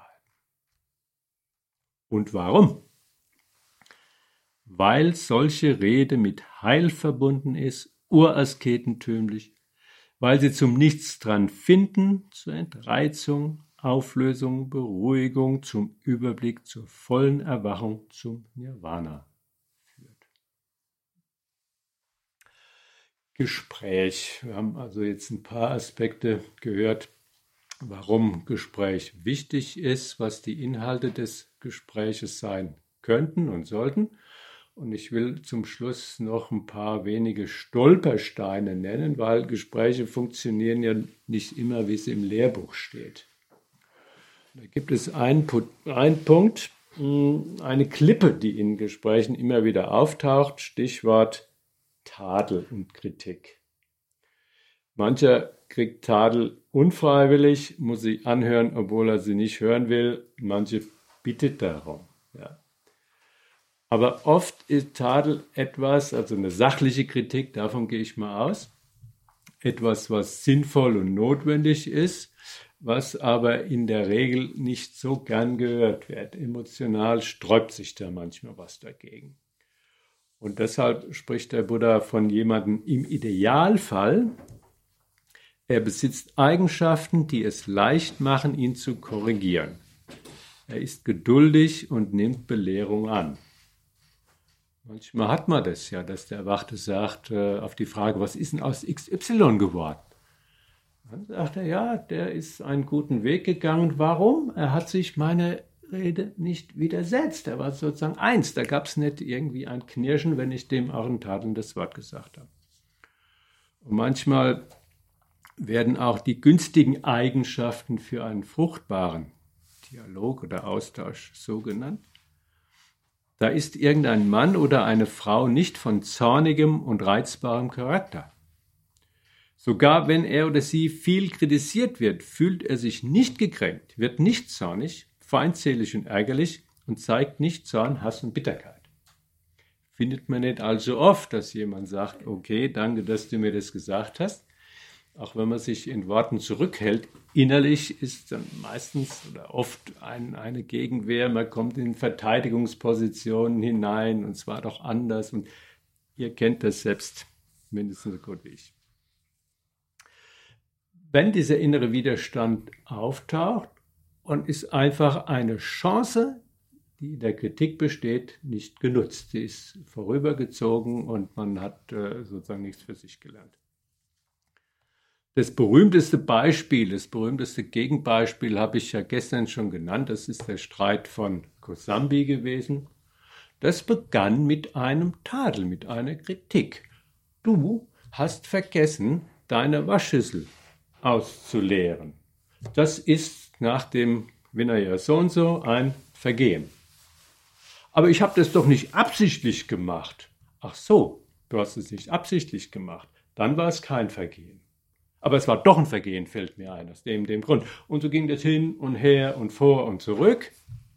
Und warum? Weil solche Rede mit Heil verbunden ist, urasketentümlich, weil sie zum Nichts dran finden, zur Entreizung, Auflösung, Beruhigung, zum Überblick, zur vollen Erwachung, zum Nirvana führt. Gespräch. Wir haben also jetzt ein paar Aspekte gehört, warum Gespräch wichtig ist, was die Inhalte des Gespräches sein könnten und sollten. Und ich will zum Schluss noch ein paar wenige Stolpersteine nennen, weil Gespräche funktionieren ja nicht immer, wie es im Lehrbuch steht. Da gibt es einen Punkt, eine Klippe, die in Gesprächen immer wieder auftaucht, Stichwort Tadel und Kritik. Mancher kriegt Tadel unfreiwillig, muss sie anhören, obwohl er sie nicht hören will. Manche bittet darum. Ja. Aber oft ist Tadel etwas, also eine sachliche Kritik, davon gehe ich mal aus, etwas, was sinnvoll und notwendig ist, was aber in der Regel nicht so gern gehört wird. Emotional sträubt sich da manchmal was dagegen. Und deshalb spricht der Buddha von jemandem im Idealfall, er besitzt Eigenschaften, die es leicht machen, ihn zu korrigieren. Er ist geduldig und nimmt Belehrung an. Manchmal hat man das ja, dass der Erwachte sagt auf die Frage, was ist denn aus XY geworden? Dann sagt er, ja, der ist einen guten Weg gegangen. Warum? Er hat sich meiner Rede nicht widersetzt. Er war sozusagen eins. Da gab es nicht irgendwie ein Knirschen, wenn ich dem auch ein tadelndes Wort gesagt habe. Und manchmal werden auch die günstigen Eigenschaften für einen fruchtbaren Dialog oder Austausch so genannt. Da ist irgendein Mann oder eine Frau nicht von zornigem und reizbarem Charakter. Sogar wenn er oder sie viel kritisiert wird, fühlt er sich nicht gekränkt, wird nicht zornig, feindselig und ärgerlich und zeigt nicht Zorn, Hass und Bitterkeit. Findet man nicht allzu oft, dass jemand sagt, okay, danke, dass du mir das gesagt hast. Auch wenn man sich in Worten zurückhält, innerlich ist dann meistens oder oft eine Gegenwehr, man kommt in Verteidigungspositionen hinein und zwar doch anders und ihr kennt das selbst mindestens so gut wie ich. Wenn dieser innere Widerstand auftaucht und ist einfach eine Chance, die in der Kritik besteht, nicht genutzt. Sie ist vorübergezogen und man hat sozusagen nichts für sich gelernt. Das berühmteste Beispiel, das berühmteste Gegenbeispiel habe ich ja gestern schon genannt. Das ist der Streit von Kosambi gewesen. Das begann mit einem Tadel, mit einer Kritik. Du hast vergessen, deine Waschschüssel auszuleeren. Das ist nach dem Vinaya so und so ein Vergehen. Aber ich habe das doch nicht absichtlich gemacht. Ach so, du hast es nicht absichtlich gemacht. Dann war es kein Vergehen. Aber es war doch ein Vergehen, fällt mir ein, aus dem Grund. Und so ging das hin und her und vor und zurück,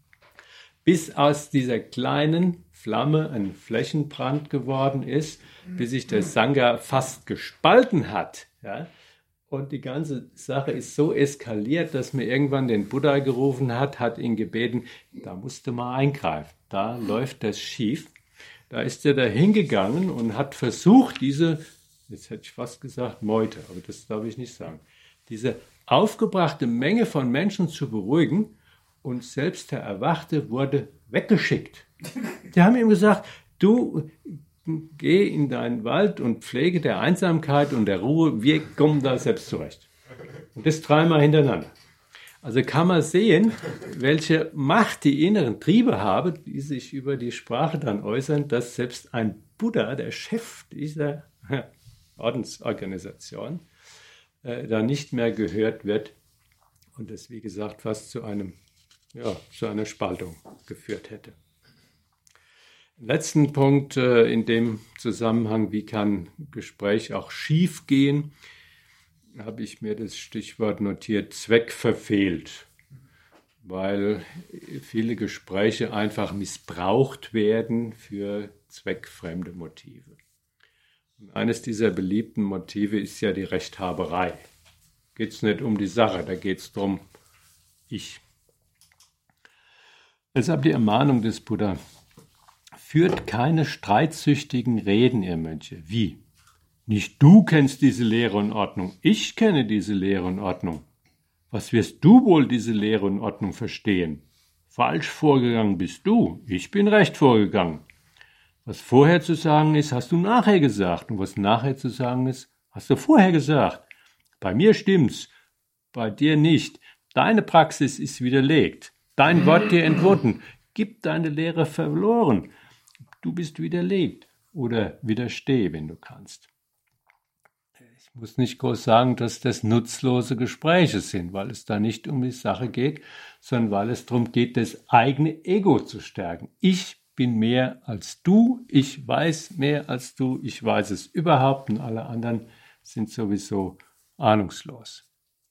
bis aus dieser kleinen Flamme ein Flächenbrand geworden ist, bis sich der Sangha fast gespalten hat. Ja? Und die ganze Sache ist so eskaliert, dass mir irgendwann den Buddha gerufen hat ihn gebeten, da musst du mal eingreifen, da läuft das schief. Da ist er da hingegangen und hat versucht, diese, jetzt hätte ich fast gesagt Meute, aber das darf ich nicht sagen, diese aufgebrachte Menge von Menschen zu beruhigen und selbst der Erwachte wurde weggeschickt. Die haben ihm gesagt, du geh in deinen Wald und pflege der Einsamkeit und der Ruhe, wir kommen da selbst zurecht. Und das 3-mal hintereinander. Also kann man sehen, welche Macht die inneren Triebe haben, die sich über die Sprache dann äußern, dass selbst ein Buddha, der Chef dieser Ordensorganisation, da nicht mehr gehört wird und das, wie gesagt, fast zu einer Spaltung geführt hätte. Letzten Punkt in dem Zusammenhang, wie kann Gespräch auch schief gehen, habe ich mir das Stichwort notiert, Zweck verfehlt. weil viele Gespräche einfach missbraucht werden für zweckfremde Motive. Und eines dieser beliebten Motive ist ja die Rechthaberei. Geht es nicht um die Sache, da geht es darum, ich. Deshalb die Ermahnung des Buddha: Führt keine streitsüchtigen Reden, ihr Mönche. Wie? Nicht du kennst diese Lehre und Ordnung, ich kenne diese Lehre und Ordnung. Was wirst du wohl diese Lehre und Ordnung verstehen? Falsch vorgegangen bist du, ich bin recht vorgegangen. Was vorher zu sagen ist, hast du nachher gesagt. Und was nachher zu sagen ist, hast du vorher gesagt. Bei mir stimmt's, bei dir nicht. Deine Praxis ist widerlegt. Dein Wort dir entwunden. Gib deine Lehre verloren. Du bist widerlegt. Oder widersteh, wenn du kannst. Ich muss nicht groß sagen, dass das nutzlose Gespräche sind, weil es da nicht um die Sache geht, sondern weil es darum geht, das eigene Ego zu stärken. Ich bin mehr als du, ich weiß mehr als du, ich weiß es überhaupt und alle anderen sind sowieso ahnungslos.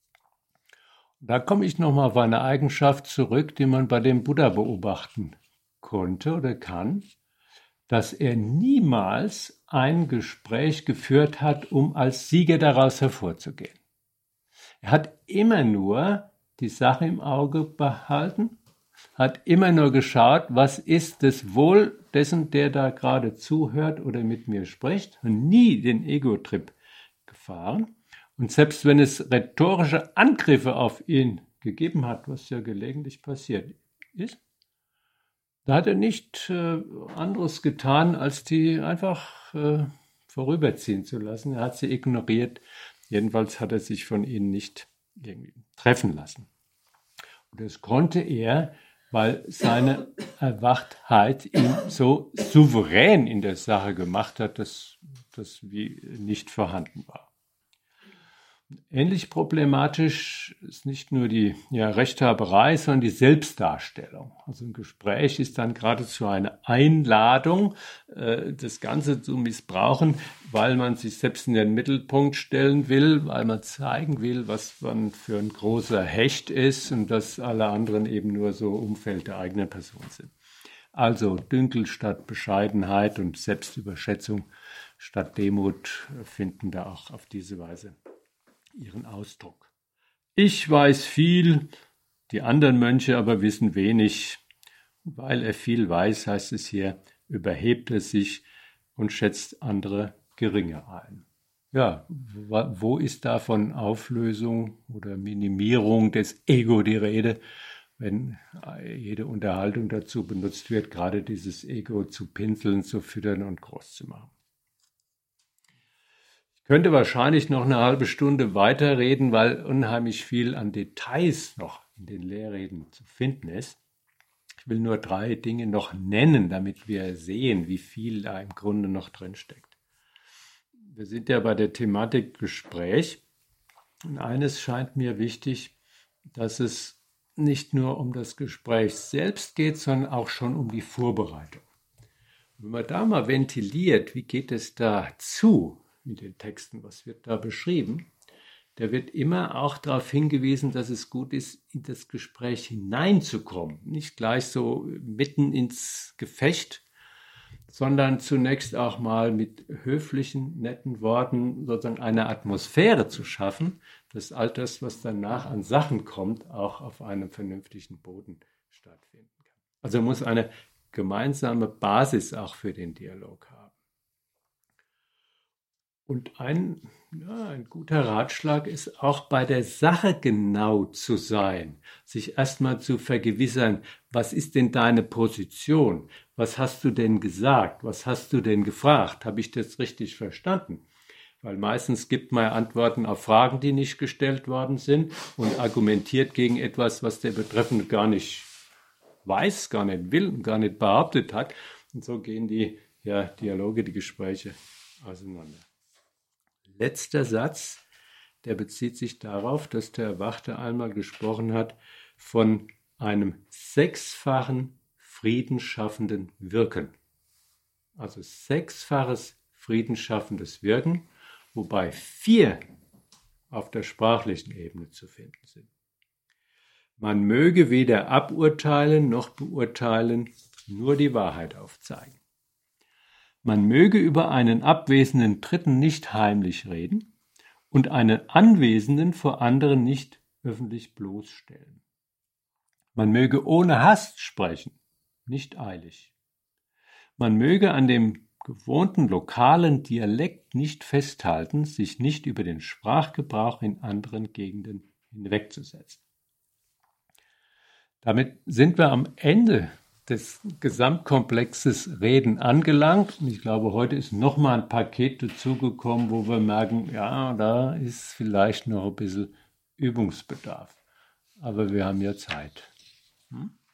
Da komme ich nochmal auf eine Eigenschaft zurück, die man bei dem Buddha beobachten konnte oder kann, dass er niemals ein Gespräch geführt hat, um als Sieger daraus hervorzugehen. Er hat immer nur die Sache im Auge behalten, hat immer nur geschaut, was ist das Wohl dessen, der da gerade zuhört oder mit mir spricht, und nie den Ego-Trip gefahren. Und selbst wenn es rhetorische Angriffe auf ihn gegeben hat, was ja gelegentlich passiert ist, da hat er nicht anderes getan, als die einfach vorüberziehen zu lassen. Er hat sie ignoriert. Jedenfalls hat er sich von ihnen nicht irgendwie treffen lassen. Und das konnte er, weil seine Erwachtheit ihn so souverän in der Sache gemacht hat, dass das wie nicht vorhanden war. Ähnlich problematisch ist nicht nur die Rechthaberei, sondern die Selbstdarstellung. Also ein Gespräch ist dann geradezu eine Einladung, das Ganze zu missbrauchen, weil man sich selbst in den Mittelpunkt stellen will, weil man zeigen will, was man für ein großer Hecht ist und dass alle anderen eben nur so Umfeld der eigenen Person sind. Also Dünkel statt Bescheidenheit und Selbstüberschätzung statt Demut finden da auch auf diese Weise ihren Ausdruck. Ich weiß viel, die anderen Mönche aber wissen wenig. Weil er viel weiß, heißt es hier, überhebt er sich und schätzt andere geringer ein. Ja, wo ist da von Auflösung oder Minimierung des Ego die Rede, wenn jede Unterhaltung dazu benutzt wird, gerade dieses Ego zu pinseln, zu füttern und groß zu machen? Könnte wahrscheinlich noch eine halbe Stunde weiterreden, weil unheimlich viel an Details noch in den Lehrreden zu finden ist. Ich will nur 3 Dinge noch nennen, damit wir sehen, wie viel da im Grunde noch drin steckt. Wir sind ja bei der Thematik Gespräch und eines scheint mir wichtig, dass es nicht nur um das Gespräch selbst geht, sondern auch schon um die Vorbereitung. Wenn man da mal ventiliert, wie geht es da zu? Mit den Texten, was wird da beschrieben, da wird immer auch darauf hingewiesen, dass es gut ist, in das Gespräch hineinzukommen. Nicht gleich so mitten ins Gefecht, sondern zunächst auch mal mit höflichen, netten Worten sozusagen eine Atmosphäre zu schaffen, dass all das, was danach an Sachen kommt, auch auf einem vernünftigen Boden stattfinden kann. Also muss eine gemeinsame Basis auch für den Dialog haben. Und ein guter Ratschlag ist auch bei der Sache genau zu sein, sich erstmal zu vergewissern, was ist denn deine Position? Was hast du denn gesagt? Was hast du denn gefragt? Habe ich das richtig verstanden? Weil meistens gibt man Antworten auf Fragen, die nicht gestellt worden sind und argumentiert gegen etwas, was der Betreffende gar nicht weiß, gar nicht will und gar nicht behauptet hat. Und so gehen die Dialoge, die Gespräche auseinander. Letzter Satz, der bezieht sich darauf, dass der Erwachte einmal gesprochen hat von einem 6-fachen friedensschaffenden Wirken. Also 6-faches friedensschaffendes Wirken, wobei 4 auf der sprachlichen Ebene zu finden sind. Man möge weder aburteilen noch beurteilen, nur die Wahrheit aufzeigen. Man möge über einen abwesenden Dritten nicht heimlich reden und einen Anwesenden vor anderen nicht öffentlich bloßstellen. Man möge ohne Hast sprechen, nicht eilig. Man möge an dem gewohnten lokalen Dialekt nicht festhalten, sich nicht über den Sprachgebrauch in anderen Gegenden hinwegzusetzen. Damit sind wir am Ende des Gesamtkomplexes Reden angelangt. Und ich glaube, heute ist nochmal ein Paket dazugekommen, wo wir merken, ja, da ist vielleicht noch ein bisschen Übungsbedarf. Aber wir haben ja Zeit.